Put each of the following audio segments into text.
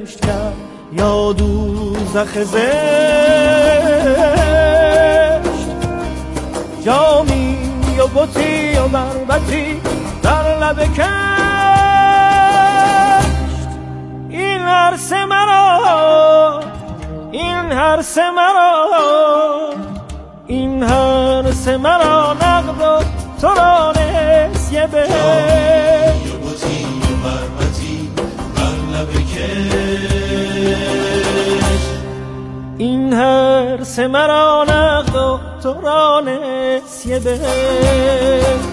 بهشت کرد یا دوزخ زشت، جامی و بطی و بربطی در لب کشت. این هرس مرا، این هرس مرا، این هرس مرا نقد و تو را نسیه بهشت. جامی و بطی و بربطی در لب کشت، این هرس مرا نقد و تو را نسیه بهشت.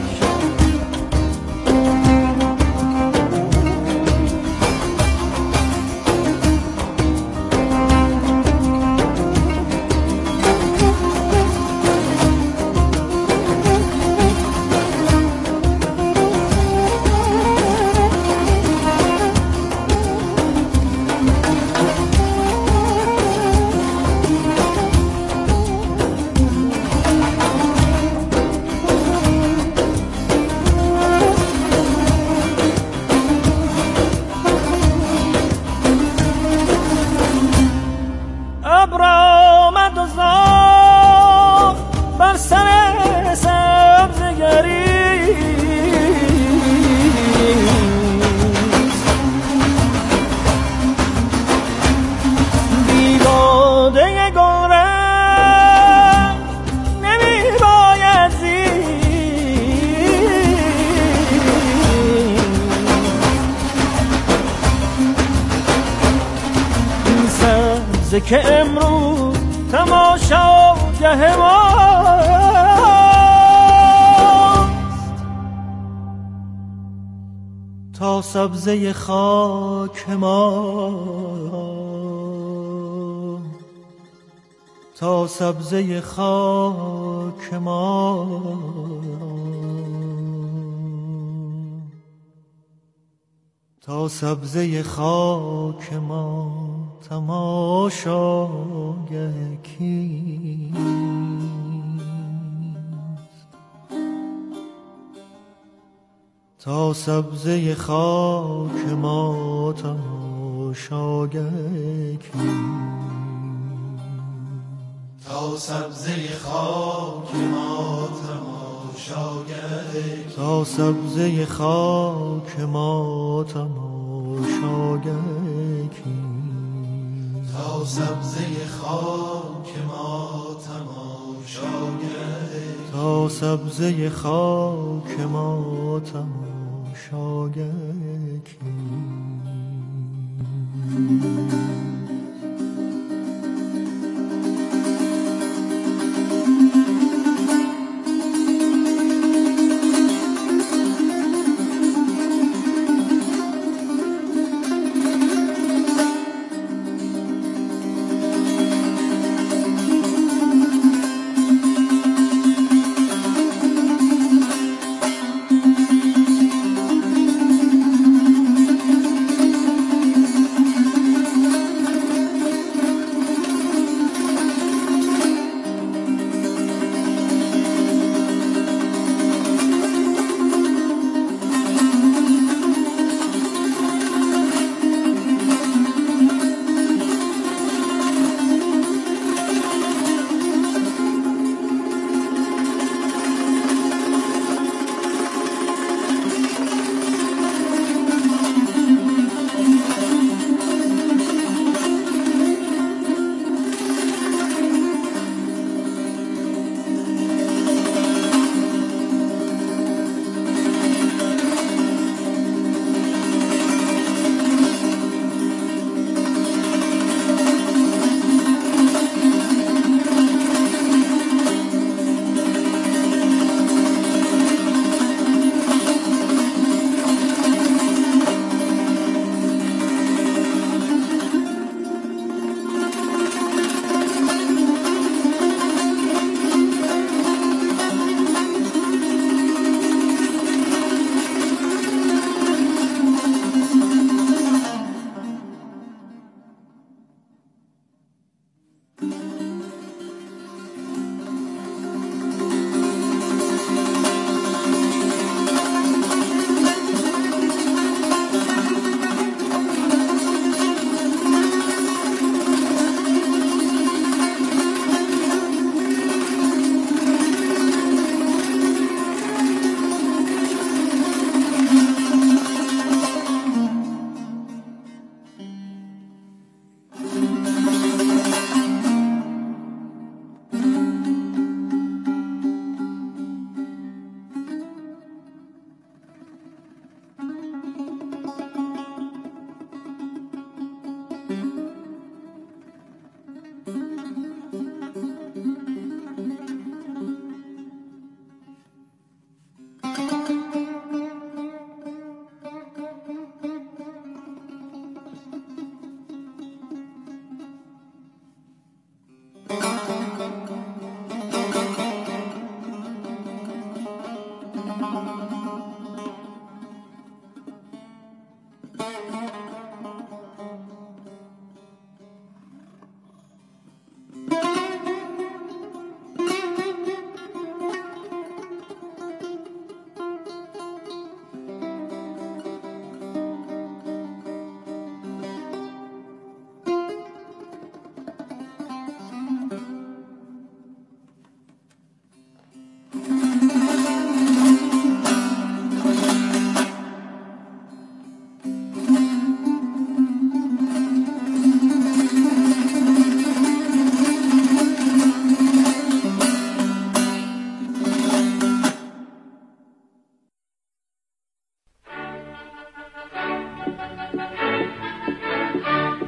ابر آمد و زار بر سر سبزگری، بی باده گلرنگ نمی باید زیست. این سبزه که امروز تماشاگه ماست، تا سبزه خاک ما، تا سبزه خاک ما، تا سبزه خاک ما تماشاگه کیست. تا سبزه خاک ما تماشاگه کیست. تا سبزه خاک ما تماشاگه، تا سبزه خاک ما تماشاگه کیست. تا سبزه خاک ما تماشاگه، تا سبزه خاک ما تماشاگه کیست.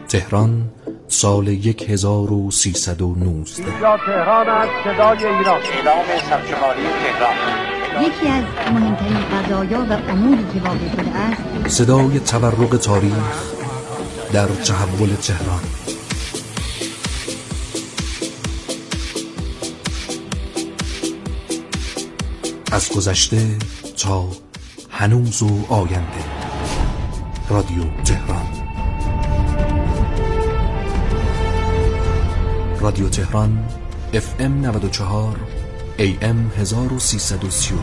تهران سال 1319. اینجا تهران است، صدای ایران. اعلام سرشماری تهران. یکی از مهمترین قضایا و اموری که واقع شده است صدای تورق تاریخ در تحول تهران. از گذشته تا هنوز و آینده. رادیو تهران. رادیو تهران FM 94 AM 1330.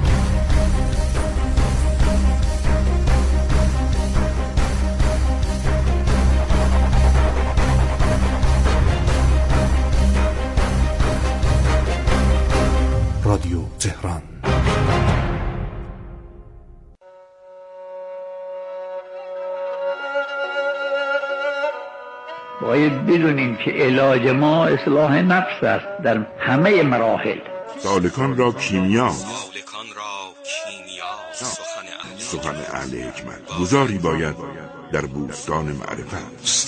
رادیو تهران. باید بدونیم که علاج ما اصلاح نفس است در همه مراحل. سالکان را کیمیا، سخن اهل حکمت. گذاری باید در بوستان معرفت.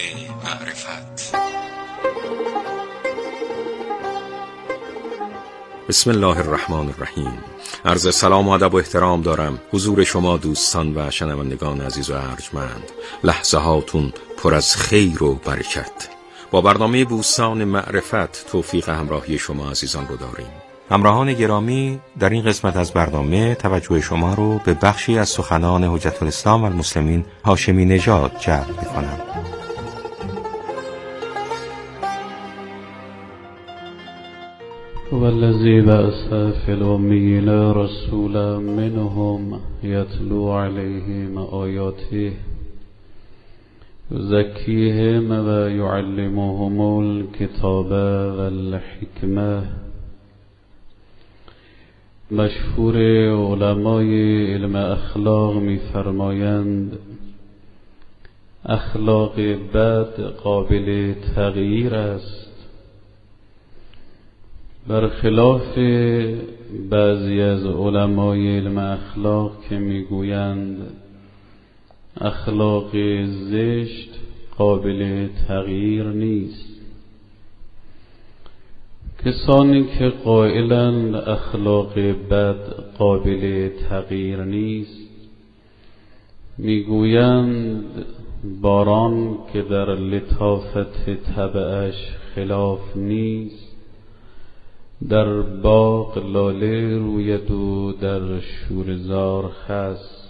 بسم الله الرحمن الرحیم. عرض سلام و ادب و احترام دارم حضور شما دوستان و شنوندگان عزیز و ارجمند. لحظه هاتون پر از خیر و برکت. با برنامه بوستان معرفت توفیق همراهی شما عزیزان رو داریم. همراهان گرامی، در این قسمت از برنامه توجه شما رو به بخشی از سخنان حجت الاسلام و المسلمین هاشمی نژاد جلب می‌کنم. والذی بعث فی الأمیین رسولا منهم یتلو علیهم آیاته یزکیهم و یعلمهم الکتاب والحکمة. مشهور علمای علم اخلاق می‌فرمایند اخلاق بد قابل تغییر است، برخلاف بعضی از علمای علم اخلاق که میگویند اخلاق زشت قابل تغییر نیست. کسانی که قائلند اخلاق بد قابل تغییر نیست میگویند باران که در لطافت طبعش خلاف نیست، در باغ لاله روید و در شورزار خس.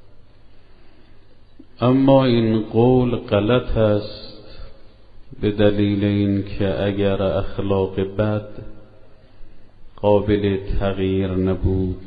اما این قول غلط است به دلیل اینکه اگر اخلاق بد قابل تغییر نبود،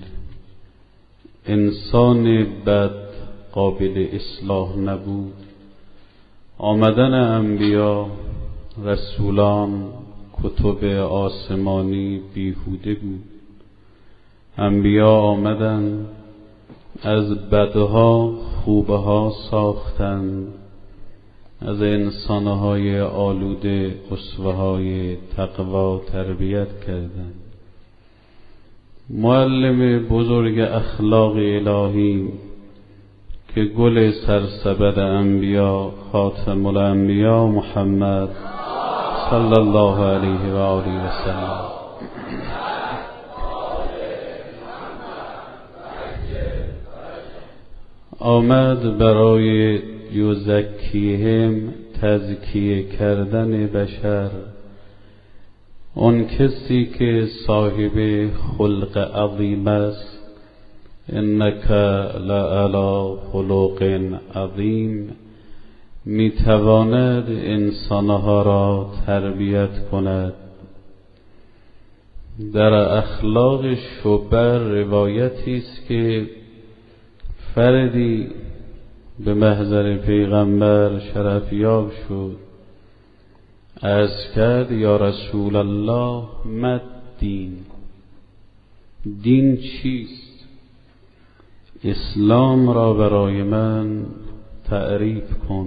انسان بد قابل اصلاح نبود، آمدن انبیا، رسولان، کتب آسمانی بیهوده بود. انبیا آمدند از بدها خوبها ساختند، از انسانهای آلوده اسوه‌های تقوا تربیت کردند. معلم بزرگ اخلاق الهی که گل سرسبد انبیا خاتم الانبیا محمد صلی الله علیه و آله و سلم آمد برای یزکیهم تزکیه کردن بشر. اون کسی که صاحب خلق عظیم است، انک لعلی خلق عظیم، میتواند انسانها را تربیت کند. در اخلاق شبر روایتی است که فردی به محضر پیغمبر شرفیاب شد، عرض کرد یا رسول الله ما دین، دین چیست؟ اسلام را برای من تعریف کن.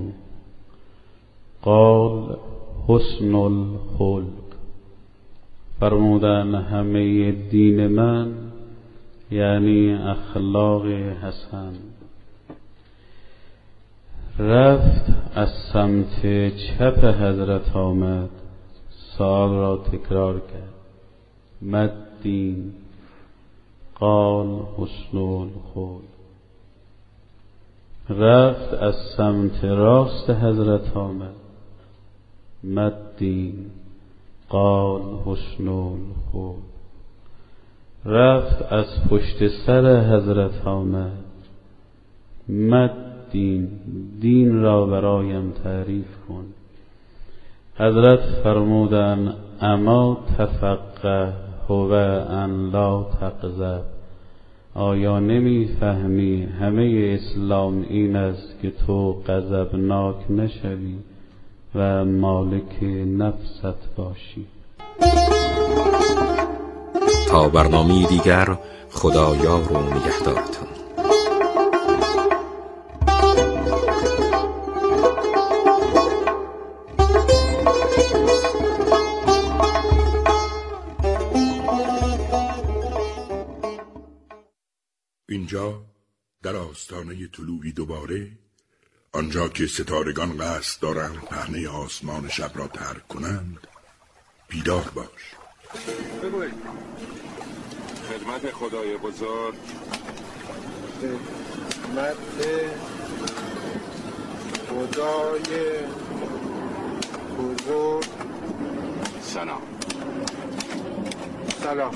قال حسن الخلق، فرمودن همه دین من یعنی اخلاق حسن. رفت از سمت چپ حضرت آمد، سوال را تکرار کرد. مدین قال حسن الخلق. رفت از سمت راست حضرت آمد. مدین قال حسن الخلق. رفت از پشت سر حضرت آمد. مدین دین را برایم تعریف کن. حضرت فرمودند اما تفقه هو ان لا تغضب. آیا نمیفهمی همه اسلام این است که تو غضبناک نشوی و مالک نفست باشی. تا برنامه دیگر، خدایار و نگهدارتان. اینجا در آستانه طلوعی دوباره، آنجا که ستارگان قصد دارند پهنه آسمان شب را ترک کنند، بیدار باش. بگوی خدمت خدای بزرگ، خدمت خدای بزرگ. سلام. سلام.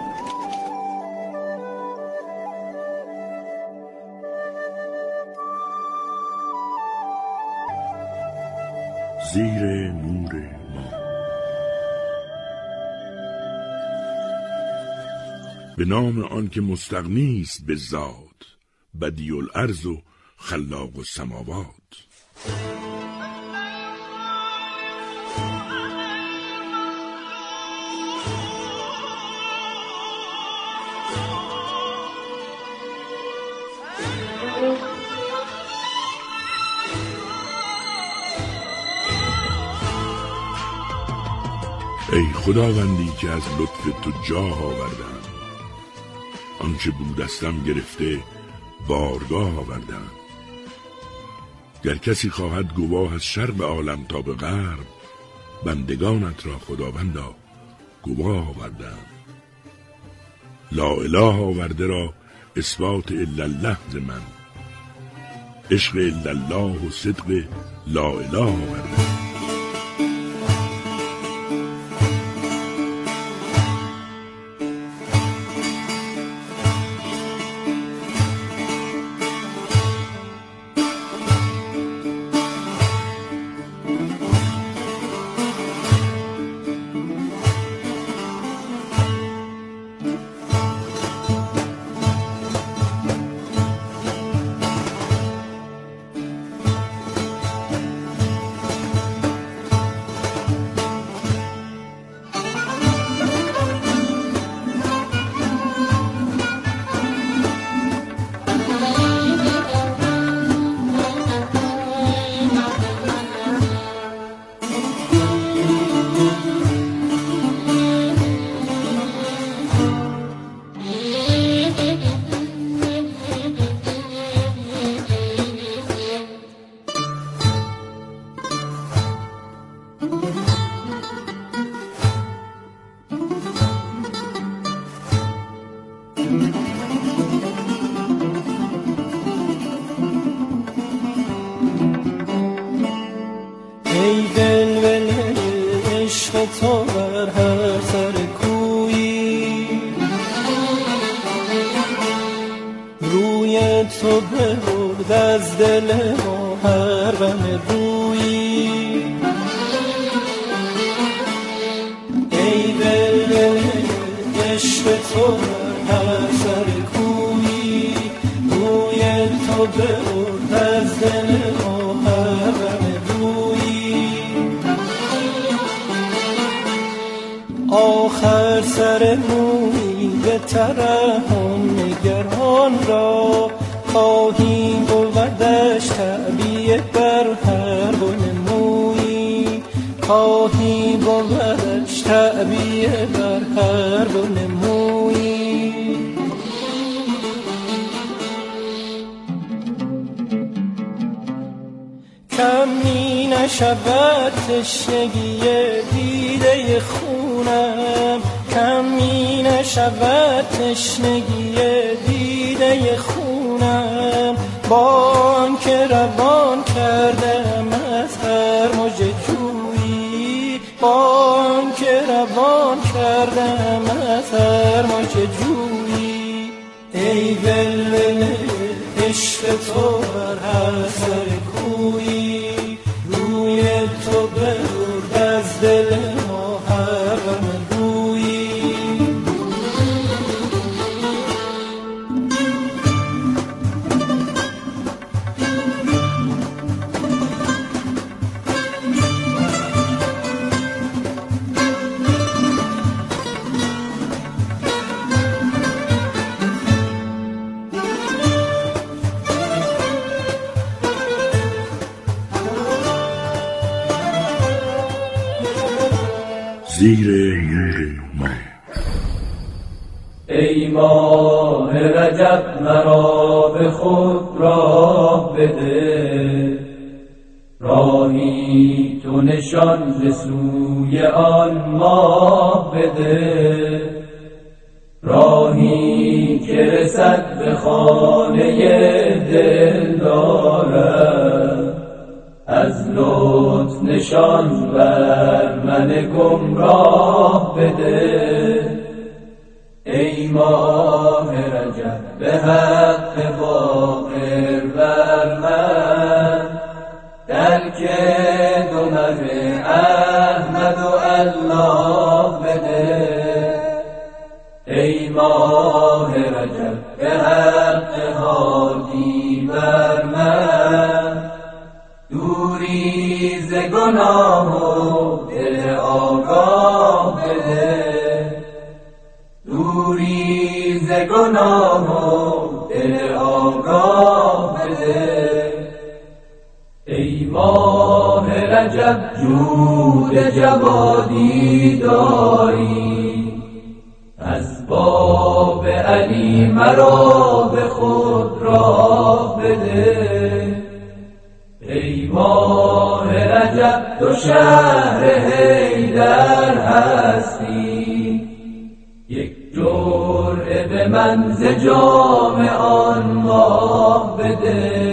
زیر نور ما. به نام آن که مستغنی است به ذات، بدیع الارض و خلاق السماوات. ای خداوندی که از لطف تو جاه آوردم، آنچه بودستم گرفته بارگاه آوردم. گر کسی خواهد گواه از شرق عالم تا به غرب، بندگانت را خداوندا گواه آوردم. لا اله آورده را اثبات الا الله ز من، عشق الا الله و صدق لا اله آورده. تو بر هر سر کویی، روی تو برد از دل ما هر غم رویی. ای دل عشق تو بر هر سر کویی، روی تو برد از دل ما هر غم رویی. آخر سر مویی به ترحم نگران را، خواهی بودش تعبیه بر هر بن مویی، خواهی بودش تعبیه بر هر بن مویی. کم نشود تشنگی دیده خونم، کم می نشود تشنگی دیده خونم. بانک روان کردم از هر موج جویی، بانک روان کردم از هر موج جویی. ای ولوله عشق تو بر هر سر کویی، روی تو برد از دل ما هر غم گویی. زیر نور ماه. ای ماه رجب مرا به خود راه بده، راهی تو نشان ز سوی آن ماه بده. راهی که رسد به خانه دل دارد، از لطف نشان بر من گمراه بده. ای ماه رجب به حق باقر بر من، درک دو مه احمد و الله بده. ای ماه رجب به حق هادی بر من، دوری ز گناه و دل آگاه بده. دوری ز گناه و دل آگاه بده. ای ماه رجب جود جوادی داری، از باب علی مرا به خود راه بده. ای ماه رجب تو شهر حیدر هستی، یک جرعه به من ز جام آن ماه بده.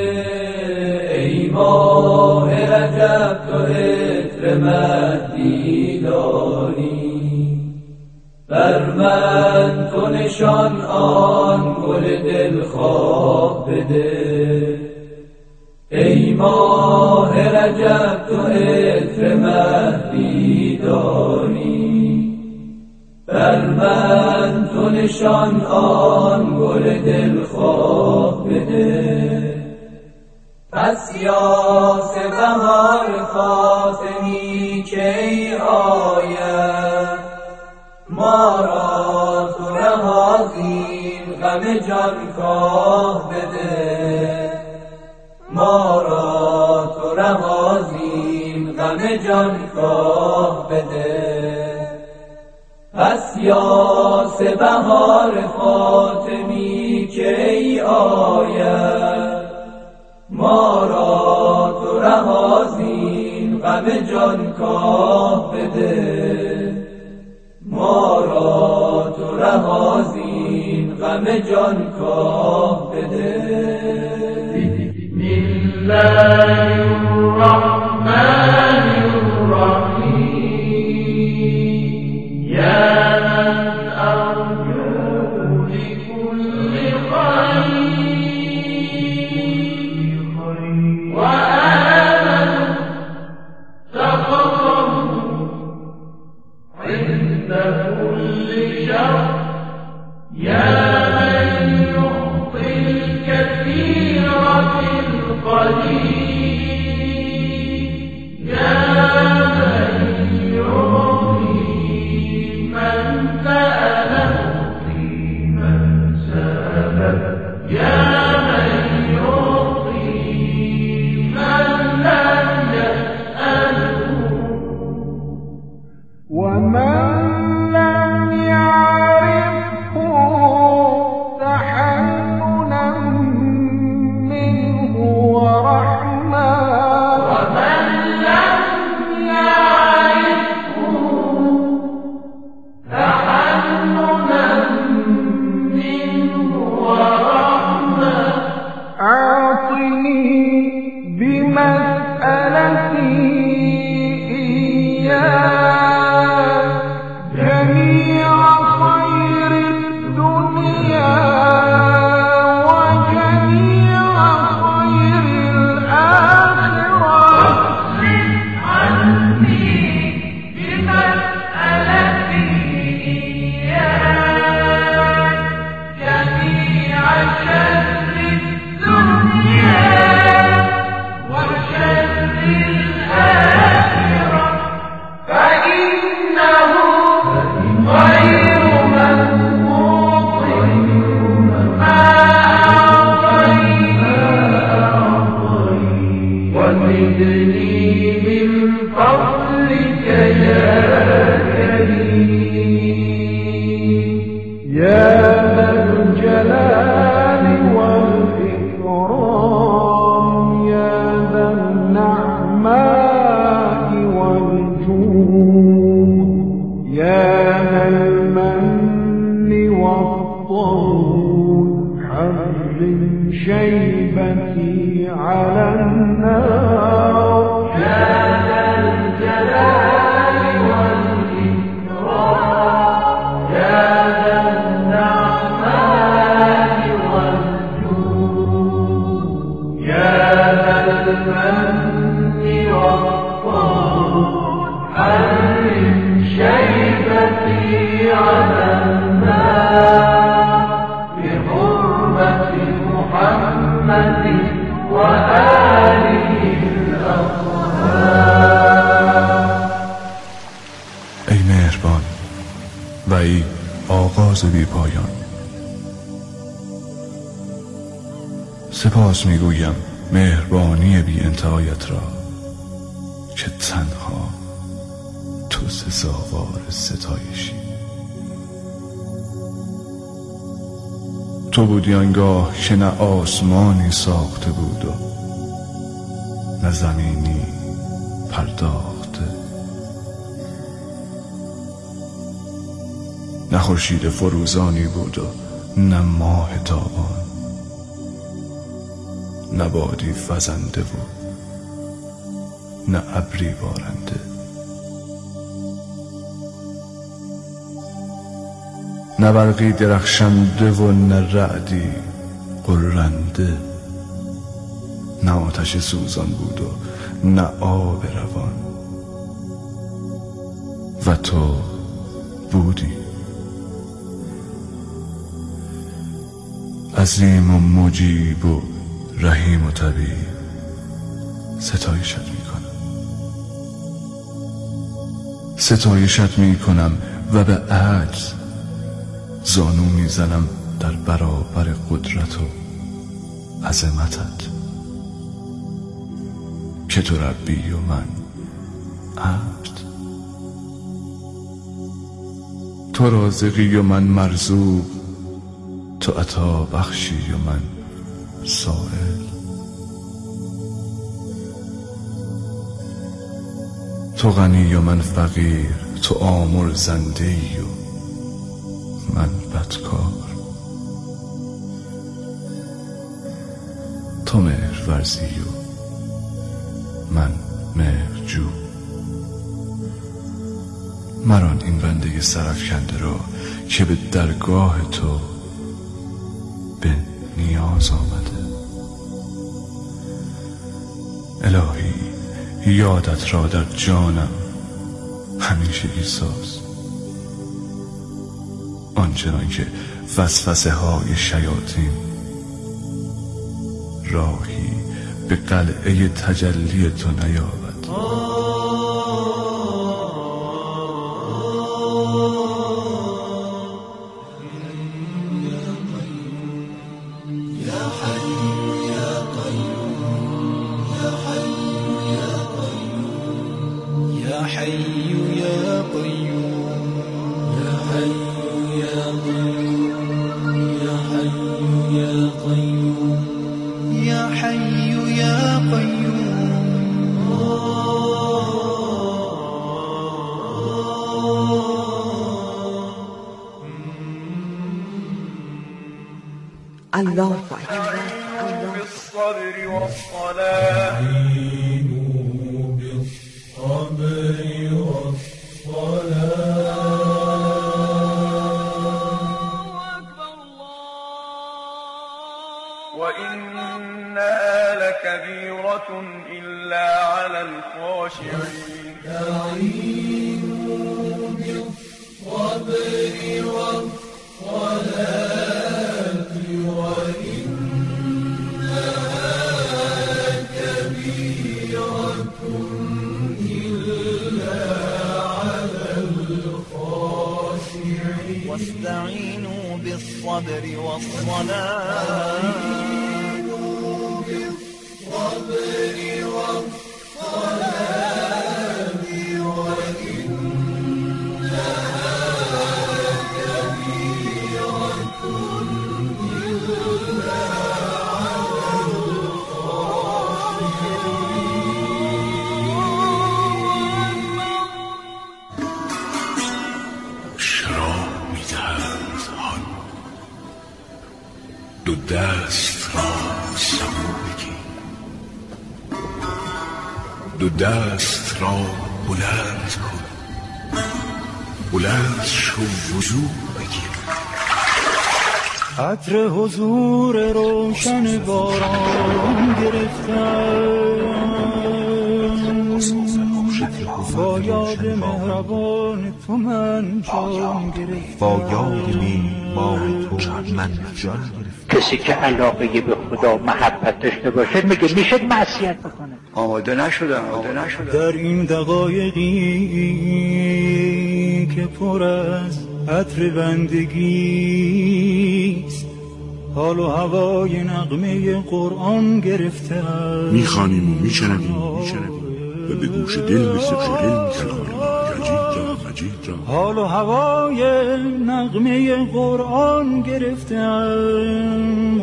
ای ماه رجب تو عطر مهدی داری، بر من تو نشان آن گل دلخواه بده. ای ماه رجب تو عطر مهدی داری، بر من تو نشان آن گل دلخواه بده. پس یاس بهار فاطمی کی آید، ما را تو رهازیم غم جانکاه بده. ما را تو رهازیم غم جانکاه بده. پس یاس بهار فاطمی کی آید، ما را تو رهازیم غم جانکاه بده. ما را تو رهازیم غم جانکاه بده. بسم الله الرحمن الرحیم. یا من ارجو لكل خیر و آمن سخطه عند كل شر. یا من يعطي الكثير بالقليل فضلك يا كريم يا ذا الجلال والإكرام يا ذا النعماء والجود يا ذا المن والطول حرم شيبتي على النار يا ذا الجلال والإكرام يا ذا النعماء والجود يا ذا المن والطول حرم شيبتي على النار بحرمة محمد وآله الأطهار. ای مهربان و ای آغاز بی پایان، سپاس میگویم مهربانی بی انتهایت را که تنها تو سزاوار ستایشی. تو بودی آنگاه که نه آسمانی ساخته بود و نه زمینی پرداخته، نه خورشید فروزانی بود و نه ماه تابان، نه بادی فزنده و نه ابری بارنده، نه برقی درخشنده و نه رعدی غرنده، نه آتش سوزان بود و نه آب روان، و تو بودی عظیم و مجیب و رحیم و طبیب. ستایشت میکنم و به عجز زانو میزنم در برابر قدرت و عظمتت که تو ربی و من عبد، تو رازقی و من مرزوق، تو عطا بخشی و من سائل، تو غنی و من فقیر، تو آمرزنده ای و من بدکار، تو مهرورزی و من مهرجو. مران این بنده سرافکنده را که به درگاه تو به نیاز آمده. الهی یادت را در جانم همیشه ایساست، آنچنان که وسوسه های شیاطین راهی به قلعه تجلی تو نیابد. الله أكبر. بالصبر والصلاة بالصبر وإنها لكبيرة إلا على الخاشعين. استعينوا بالصبر والصلاة وإنها لكبيرة إلا على الخاشعين. واستعينوا بالصبر والصلاة بالصبر والصلاة دو دست را سبو بگیر، دو دست را بلند کن، بلند شو وضو بگیر. عطر حضور روشن باران گرفتم، با یاد مهربان تو من جان گرفتم، با یاد میهمان تو من جان گرفتم. کسی که علاقه به خدا محبت داشته باشه میشه معصیت بکنه. آماده نشدم. در این دقایقی که پر از عطر بندگیست، حال و هوای نغمه قرآن گرفتم. میخوانیم و میشنویم و به گوش دل مثل شرل میتلخانیم. مجید را حال و هوای نغمه قرآن گرفتم.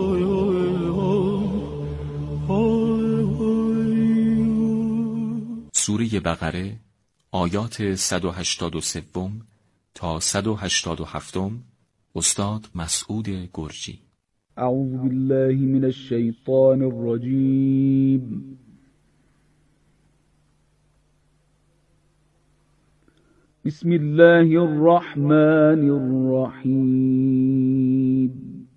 سوره بقره آیات 183 تا 187. استاد مسعود گرجی. اعوذ بالله من الشیطان الرجیم. بسم الله الرحمن الرحیم.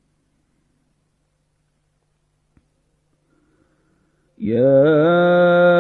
یا